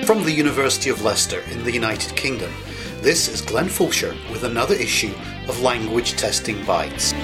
From the University of Leicester in the United Kingdom, this is Glenn Fulcher with another issue of Language Testing Bites.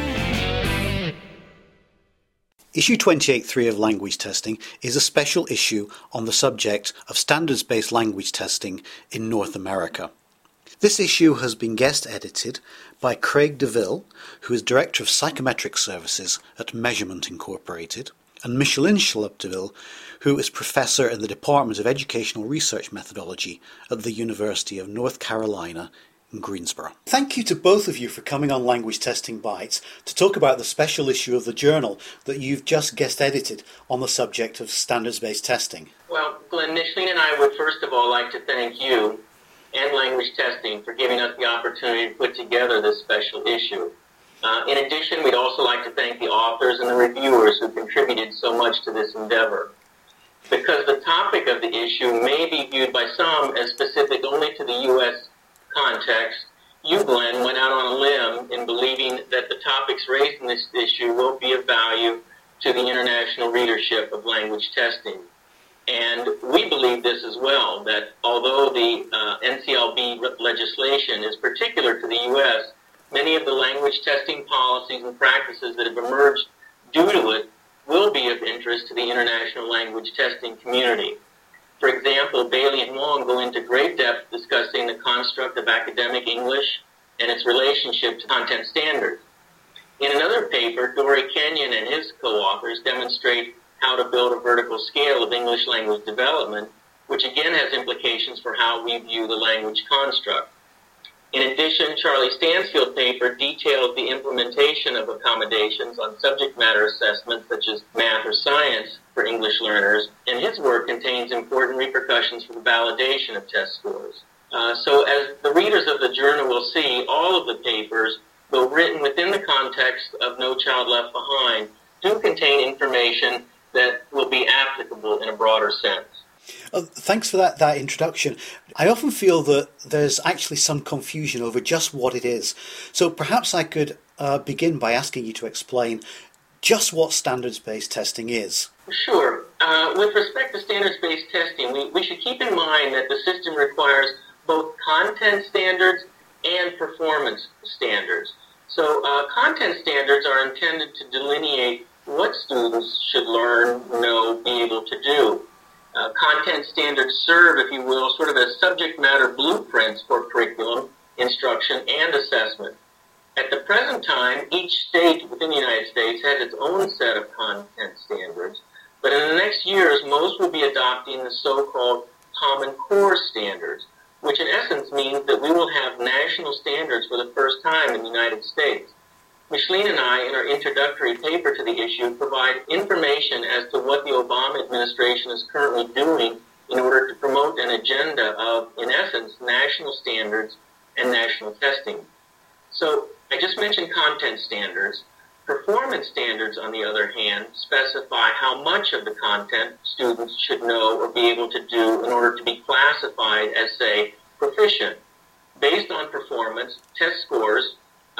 Issue 28.3 of Language Testing is a special issue on the subject of standards-based language testing in North America. This issue has been guest edited by Craig DeVille, who is Director of Psychometric Services at Measurement Incorporated, and Micheline Schlupp-DeVille, who is Professor in the Department of Educational Research Methodology at the University of North Carolina in Greensboro. Thank you to both of you for coming on Language Testing Bites to talk about the special issue of the journal that you've just guest edited on the subject of standards-based testing. Well, Glenn, Micheline and I would first of all like to thank you and Language Testing for giving us the opportunity to put together this special issue. In addition, we'd also like to thank the authors and the reviewers who contributed so much to this endeavor. Because the topic of the issue may be viewed by some as specific only to the U.S. context, you, Glenn, went out on a limb in believing that the topics raised in this issue will be of value to the international readership of language testing. And we believe this as well, that although the NCLB legislation is particular to the U.S., many of the language testing policies and practices that have emerged due to it will be of interest to the international language testing community. For example, Bailey and Wong go into great depth discussing the construct of academic English and its relationship to content standards. In another paper, Dory Kenyon and his co-authors demonstrate how to build a vertical scale of English language development, which again has implications for how we view the language construct. In addition, Charlie Stansfield's paper detailed the implementation of accommodations on subject matter assessments such as math or science for English learners, and his work contains important repercussions for the validation of test scores. So as the readers of the journal will see, all of the papers, though written within the context of No Child Left Behind, do contain information that will be applicable in a broader sense. Thanks for that introduction. I often feel that there's actually some confusion over just what it is. So perhaps I could begin by asking you to explain just what standards-based testing is. Sure. With respect to standards-based testing, we should keep in mind that the system requires both content standards and performance standards. So content standards are intended to delineate what students should learn, know, be able to do. Content standards serve, if you will, sort of as subject matter blueprints for curriculum, instruction, and assessment. At the present time, each state within the United States has its own set of content standards, but in the next years, most will be adopting the so-called Common Core standards, which in essence means that we will have national standards for the first time in the United States. Micheline and I, in our introductory paper to the issue, provide information as to what the Obama administration is currently doing in order to promote an agenda of, in essence, national standards and national testing. So I just mentioned content standards. Performance standards, on the other hand, specify how much of the content students should know or be able to do in order to be classified as, say, proficient. Based on performance, test scores,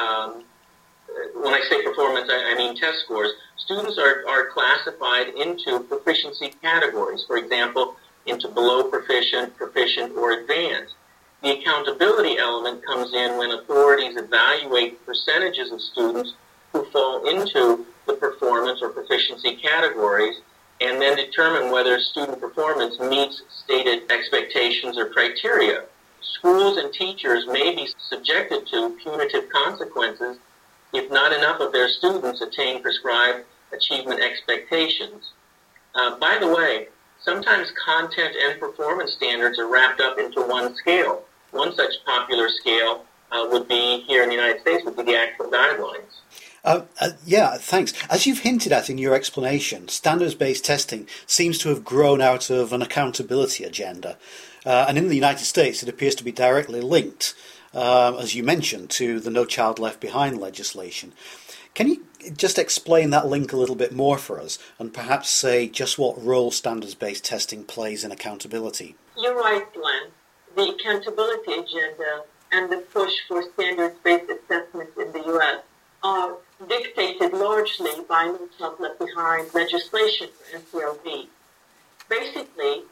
when I say performance, I mean test scores, students are classified into proficiency categories, for example, into below proficient, proficient, or advanced. The accountability element comes in when authorities evaluate percentages of students who fall into the performance or proficiency categories and then determine whether student performance meets stated expectations or criteria. Schools and teachers may be subjected to punitive consequences if not enough of their students attain prescribed achievement expectations. By the way, sometimes content and performance standards are wrapped up into one scale. One such popular scale would be, here in the United States, would be the actual guidelines. Yeah, thanks. As you've hinted at in your explanation, standards-based testing seems to have grown out of an accountability agenda. And in the United States, it appears to be directly linked, as you mentioned, to the No Child Left Behind legislation. Can you just explain that link a little bit more for us and perhaps say just what role standards-based testing plays in accountability? You're right, Glenn. The accountability agenda and the push for standards-based assessments in the U.S. are dictated largely by No Child Left Behind legislation for NCLB. Basically,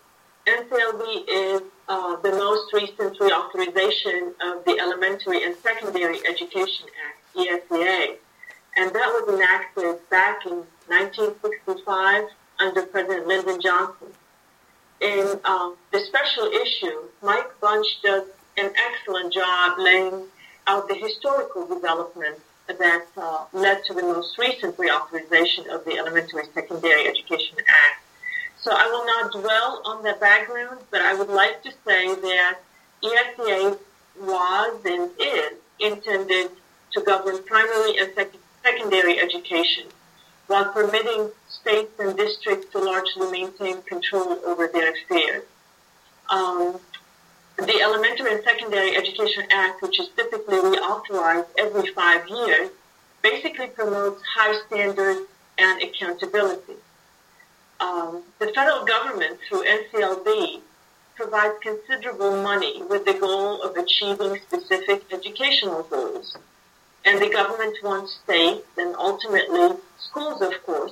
NCLB is the most recent reauthorization of the Elementary and Secondary Education Act, ESEA, and that was enacted back in 1965 under President Lyndon Johnson. In the special issue, Mike Bunch does an excellent job laying out the historical developments that led to the most recent reauthorization of the Elementary and Secondary Education Act. So I will not dwell on the background, but I would like to say that ESEA was and is intended to govern primary and secondary education while permitting states and districts to largely maintain control over their affairs. The Elementary and Secondary Education Act, which is typically reauthorized every 5 years, basically promotes high standards and accountability. The federal government, through NCLB, provides considerable money with the goal of achieving specific educational goals. And the government wants states, and ultimately schools, of course,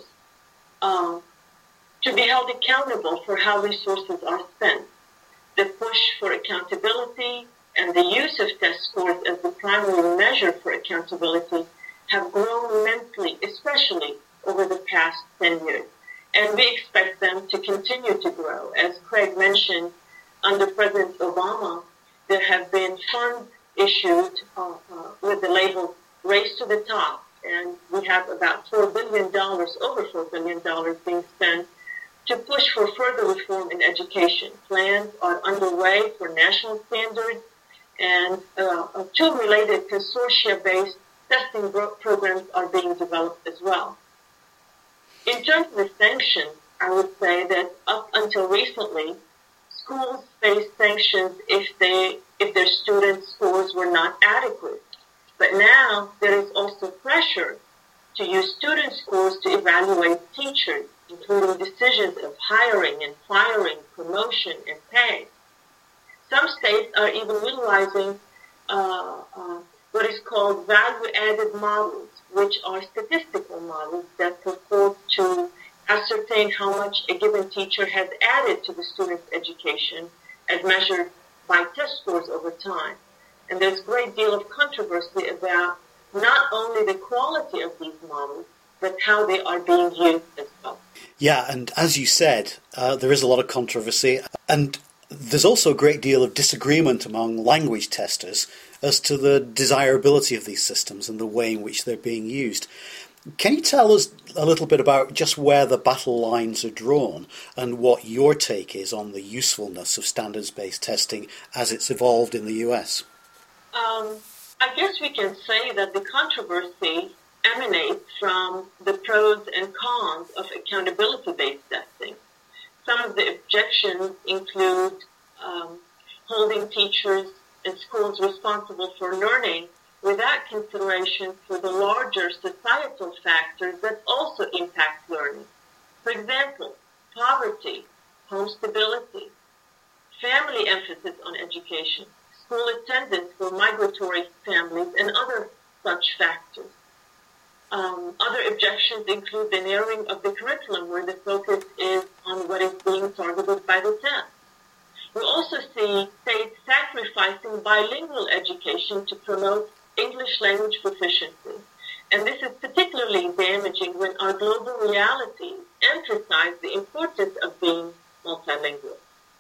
to be held accountable for how resources are spent. The push for accountability and the use of test scores as the primary measure for accountability have grown immensely, especially over the past 10 years. And we expect them to continue to grow. As Craig mentioned, under President Obama, there have been funds issued with the label Race to the Top, and we have about $4 billion, over $4 billion being spent to push for further reform in education. Plans are underway for national standards, and two related consortia-based testing programs are being developed as well. In terms of the sanctions, I would say that up until recently, schools faced sanctions if their students' scores were not adequate. But now there is also pressure to use student scores to evaluate teachers, including decisions of hiring and firing, promotion, and pay. Some states are even utilizing what is called value-added models, which are statistical models that purport to ascertain how much a given teacher has added to the student's education as measured by test scores over time. And there's a great deal of controversy about not only the quality of these models, but how they are being used as well. Yeah, and as you said, there is a lot of controversy, and there's also a great deal of disagreement among language testers as to the desirability of these systems and the way in which they're being used. Can you tell us a little bit about just where the battle lines are drawn and what your take is on the usefulness of standards-based testing as it's evolved in the US? I guess we can say that the controversy emanates from the pros and cons of accountability-based testing. Some of the objections include holding teachers and schools responsible for learning without consideration for the larger societal factors that also impact learning. For example, poverty, home stability, family emphasis on education, school attendance for migratory families, and other such factors. Other objections include the narrowing of the curriculum, where the focus is on what is being targeted by the test. We also see states sacrificing bilingual education to promote English language proficiency. And this is particularly damaging when our global realities emphasize the importance of being multilingual.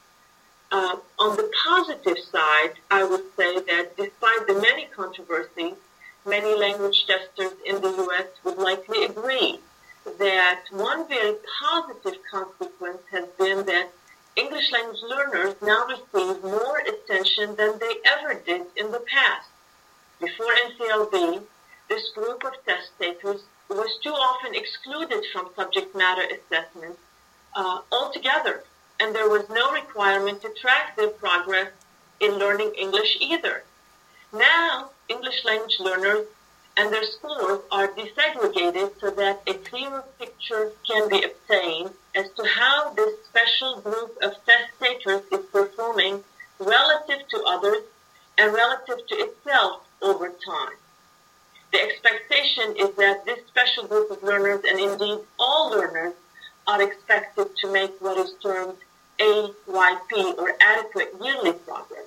On the positive side, I would say that despite the many controversies, many language testers in the U.S. would likely agree that one very positive consequence has been that English language learners now receive more attention than they ever did in the past. Before NCLB, this group of test takers was too often excluded from subject matter assessment altogether, and there was no requirement to track their progress in learning English either. Now, English language learners and their scores are desegregated so that a clearer picture can be obtained as to how this special group of test takers is performing relative to others and relative to itself over time. The expectation is that this special group of learners, and indeed all learners, are expected to make what is termed AYP, or adequate yearly progress.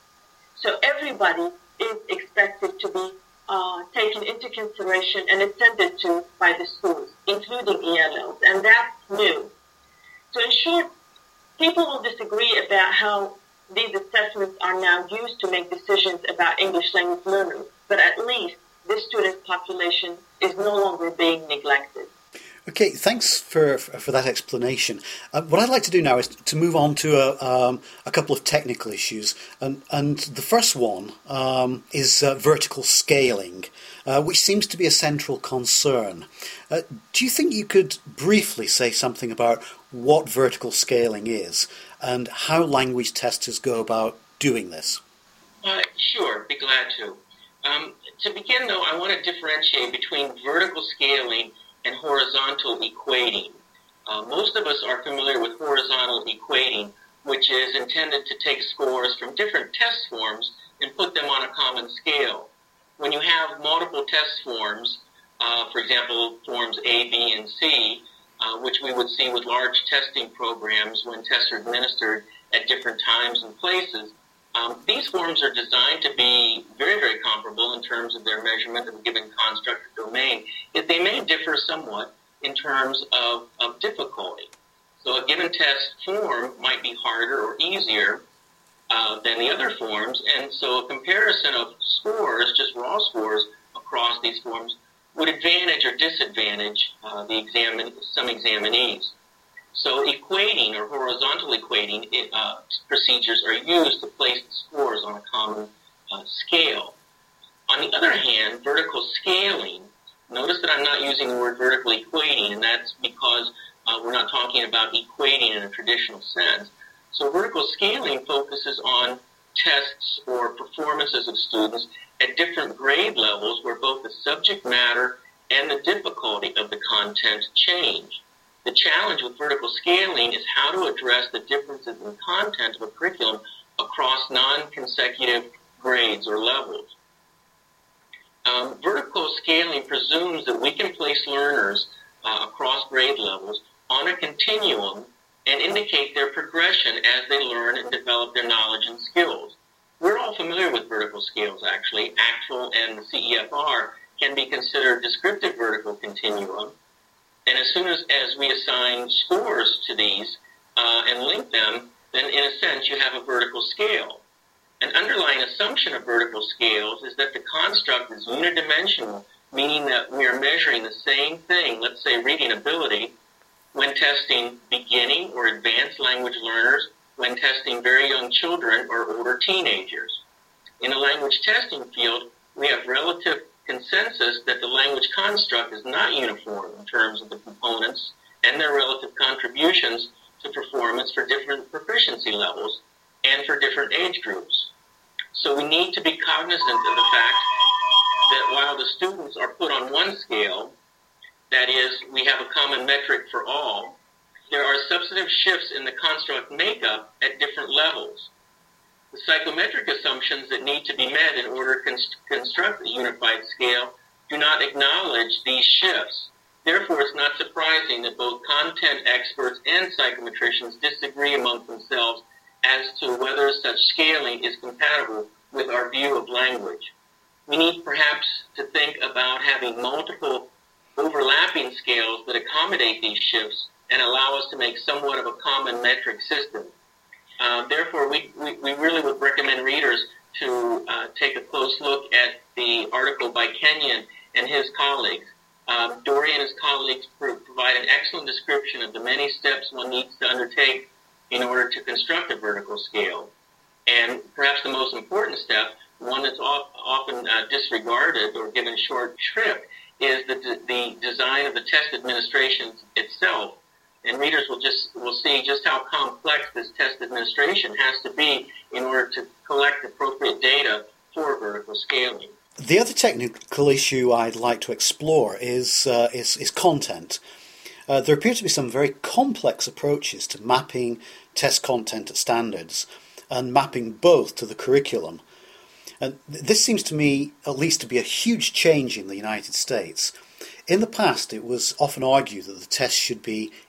So everybody is expected to be taken into consideration and attended to by the schools, including ELLs, and that's new. So in short, people will disagree about how these assessments are now used to make decisions about English language learners, but at least this student population is no longer being neglected. Okay, thanks for that explanation. What I'd like to do now is to move on to a couple of technical issues, and the first one is vertical scaling, which seems to be a central concern. Do you think you could briefly say something about what vertical scaling is and how language testers go about doing this? Sure, be glad to. To begin, though, I want to differentiate between vertical scaling and horizontal equating. Most of us are familiar with horizontal equating, which is intended to take scores from different test forms and put them on a common scale. When you have multiple test forms, for example, forms A, B, and C, which we would see with large testing programs when tests are administered at different times and places, these forms are designed to be very, very comparable in terms of their measurement of a given construct or domain, yet they may differ somewhat in terms of difficulty. So a given test form might be harder or easier than the other forms, and so a comparison of scores, just raw scores, across these forms would advantage or disadvantage some examinees. So equating or horizontal equating procedures are used to place the scores on a common scale. On the other hand, vertical scaling, notice that I'm not using the word vertical equating, and that's because we're not talking about equating in a traditional sense. So vertical scaling focuses on tests or performances of students at different grade levels where both the subject matter and the difficulty of the content change. The challenge with vertical scaling is how to address the differences in content of a curriculum across non-consecutive grades or levels. Vertical scaling presumes that we can place learners across grade levels on a continuum and indicate their progression as they learn and develop their knowledge and skills. We're all familiar with vertical scales, actually. ACTFL and the CEFR can be considered descriptive vertical continuum. And as soon as we assign scores to these and link them, then in a sense you have a vertical scale. An underlying assumption of vertical scales is that the construct is unidimensional, meaning that we are measuring the same thing, let's say reading ability, when testing beginning or advanced language learners, when testing very young children or older teenagers. In the language testing field, we have relative consensus that the language construct is not uniform in terms of the components and their relative contributions to performance for different proficiency levels and for different age groups. So we need to be cognizant of the fact that while the students are put on one scale, that is, we have a common metric for all, there are substantive shifts in the construct makeup at different levels. The psychometric assumptions that need to be met in order to construct a unified scale do not acknowledge these shifts. Therefore, it's not surprising that both content experts and psychometricians disagree among themselves as to whether such scaling is compatible with our view of language. We need perhaps to think about having multiple overlapping scales that accommodate these shifts and allow us to make somewhat of a common metric system. Therefore, we really would recommend readers to take a close look at the article by Kenyon and his colleagues. Dory and his colleagues provide an excellent description of the many steps one needs to undertake in order to construct a vertical scale. And perhaps the most important step, one that's often disregarded or given short shrift, is the design of the test administration itself. And readers will see just how complex this test administration has to be in order to collect appropriate data for vertical scaling. The other technical issue I'd like to explore is content. There appear to be some very complex approaches to mapping test content to standards and mapping both to the curriculum. And this seems to me at least to be a huge change in the United States. In the past, it was often argued that the test should be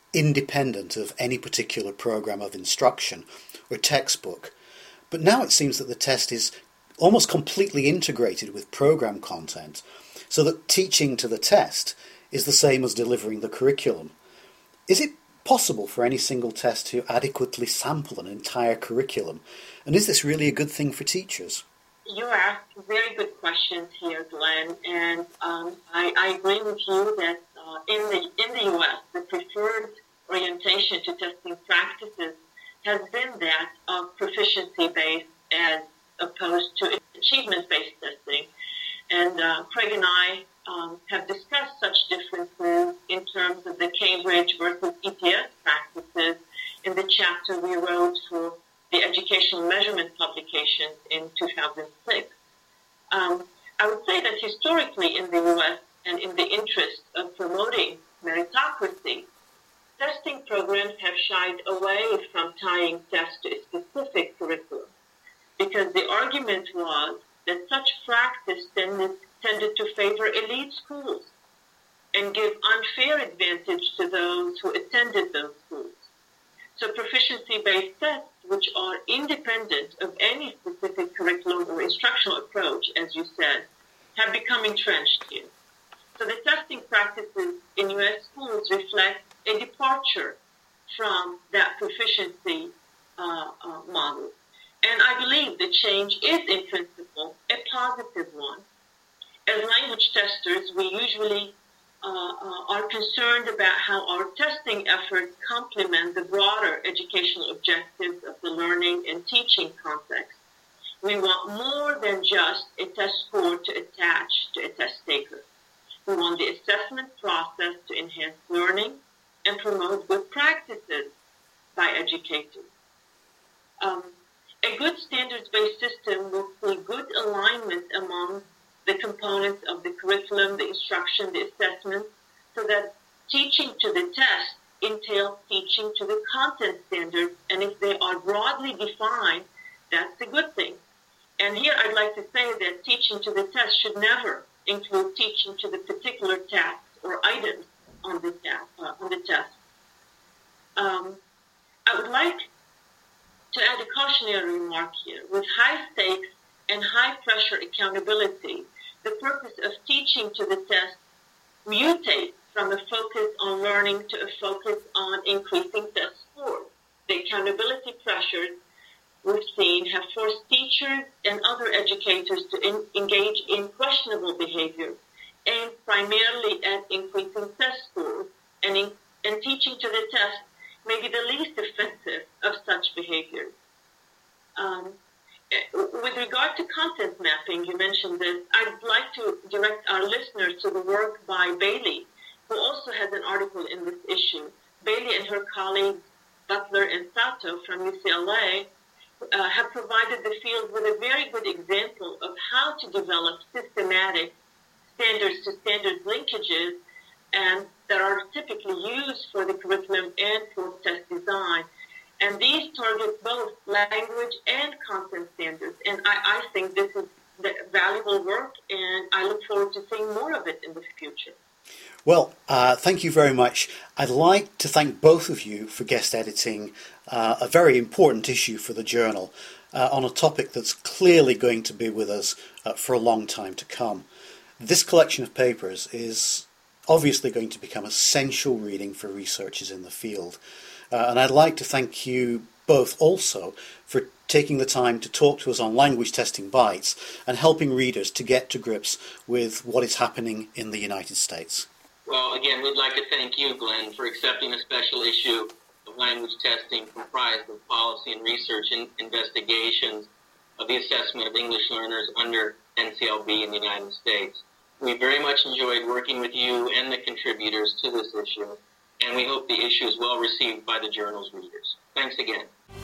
independent of any particular program of instruction or textbook. But now it seems that the test is almost completely integrated with program content, so that teaching to the test is the same as delivering the curriculum. Is it possible for any single test to adequately sample an entire curriculum? And is this really a good thing for teachers? You ask very good questions here, Glenn, and I agree with you that in the U.S., the preferred orientation to testing practices has been that of proficiency-based as opposed to achievement-based testing. And Craig and I have discussed such differences in terms of the Cambridge versus ETS practices in the chapter we wrote for the Educational Measurement publication in 2006. I would say that historically in the U.S. and in the interest of promoting meritocracy, testing programs have shied away from tying tests to a specific curriculum because the argument was that such practice tended to favor elite schools and give unfair advantage to those who attended those schools. So proficiency-based tests, which are independent of any specific curriculum or instructional approach, as you said, have become entrenched here. So the testing practices in U.S. schools reflect a departure from that proficiency model. And I believe the change is, in principle, a positive one. As language testers, we usually are concerned about how our testing efforts complement the broader educational objectives of the learning and teaching context. We want more than just a test score to attach to a test taker. We want the assessment process to enhance learning and promote good practices by educators. A good standards-based system will see good alignment among the components of the curriculum, the instruction, the assessment, so that teaching to the test entails teaching to the content standards, and if they are broadly defined, that's a good thing. And here I'd like to say that teaching to the test should never include teaching to the particular tasks or items on the test. I would like to add a cautionary remark here. With high stakes and high pressure accountability, the purpose of teaching to the test mutates from a focus on learning to a focus on increasing test scores. The accountability pressures we've seen have forced teachers and other educators to engage in questionable behavior aimed primarily at increasing test scores, and teaching to the test may be the least offensive of such behaviors. With regard to content mapping, you mentioned this. I'd like to direct our listeners to the work by Bailey, who also has an article in this issue. Bailey and her colleagues, Butler and Sato from UCLA, have provided the field with a very good example of how to develop systematic standards-to-standards linkages and that are typically used for the curriculum and for test design. And these target both language and content standards. And I think this is valuable work, and I look forward to seeing more of it in the future. Well, thank you very much. I'd like to thank both of you for guest editing a very important issue for the journal on a topic that's clearly going to be with us for a long time to come. This collection of papers is obviously going to become essential reading for researchers in the field. And I'd like to thank you both also for taking the time to talk to us on Language Testing Bites and helping readers to get to grips with what is happening in the United States. Well, again, we'd like to thank you, Glenn, for accepting a special issue of language testing comprised of policy and research investigations of the assessment of English learners under NCLB in the United States. We very much enjoyed working with you and the contributors to this issue, and we hope the issue is well received by the journal's readers. Thanks again.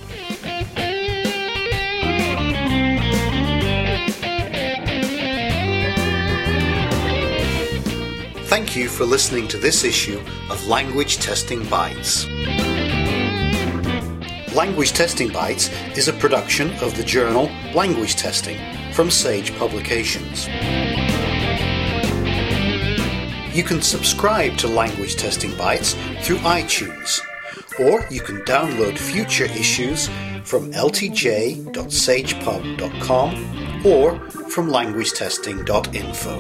Thank you for listening to this issue of Language Testing Bites. Language Testing Bites is a production of the journal Language Testing from Sage Publications. You can subscribe to Language Testing Bites through iTunes, or you can download future issues from ltj.sagepub.com or from languagetesting.info.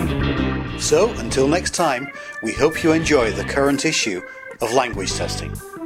So, until next time, we hope you enjoy the current issue of Language Testing.